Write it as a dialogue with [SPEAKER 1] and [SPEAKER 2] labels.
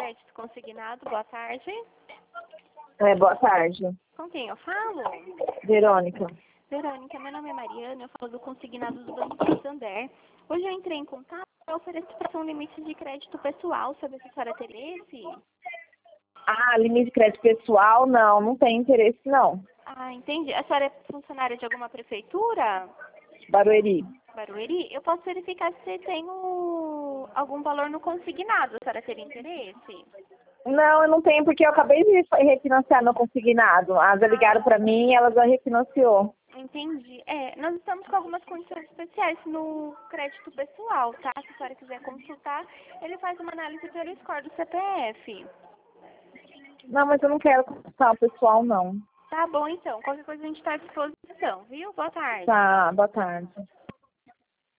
[SPEAKER 1] crédito consignado. Boa tarde.
[SPEAKER 2] Boa tarde.
[SPEAKER 1] Com quem eu falo?
[SPEAKER 2] Verônica.
[SPEAKER 1] Verônica, meu nome é Mariana, eu falo do consignado do Banco Santander. Hoje eu entrei em contato para oferecer um limite de crédito pessoal. Sabe se a senhora teria esse?
[SPEAKER 2] Limite de crédito pessoal, não tem interesse não.
[SPEAKER 1] Entendi. A senhora é funcionária de alguma prefeitura?
[SPEAKER 2] Barueri.
[SPEAKER 1] Barueri? Eu posso verificar se você tem algum valor no consignado. A senhora teria interesse?
[SPEAKER 2] Não, eu não tenho porque eu acabei de refinanciar no consignado. Já ligaram para mim e ela já refinanciou.
[SPEAKER 1] Entendi. Nós estamos com algumas condições especiais no crédito pessoal, tá? Se a senhora quiser consultar, ele faz uma análise pelo score do CPF.
[SPEAKER 2] Não, mas eu não quero consultar o pessoal, não.
[SPEAKER 1] Tá bom, então. Qualquer coisa a gente está à disposição, viu? Boa tarde.
[SPEAKER 2] Tá, boa tarde.